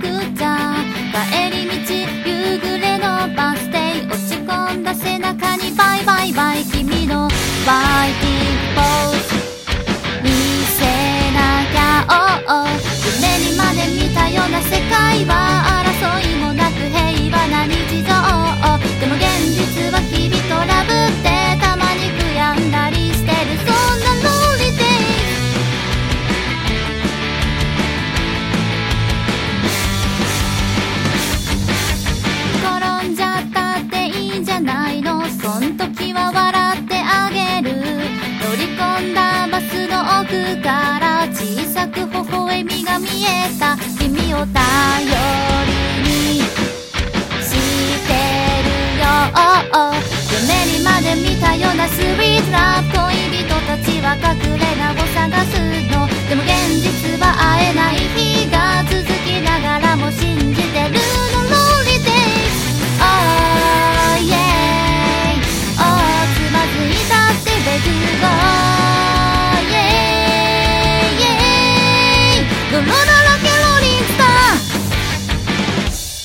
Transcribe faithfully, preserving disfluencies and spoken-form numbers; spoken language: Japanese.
くちゃ帰り道夕暮れのバス停落ち込んだ背中にバイバイバイ君のバイティングポーズ見せなきゃおうおう夢にまで見たような世界は争いもなく平和な日常でも現実は日々トラブってたまに悔やんだりしてるそんなローリーデイ転んじゃったっていいんじゃないのそん時は笑ってあげる乗り込んだバスの奥から小さく微笑みが見えた君を頼りにしてるよ夢にまで見たようなスイートラブ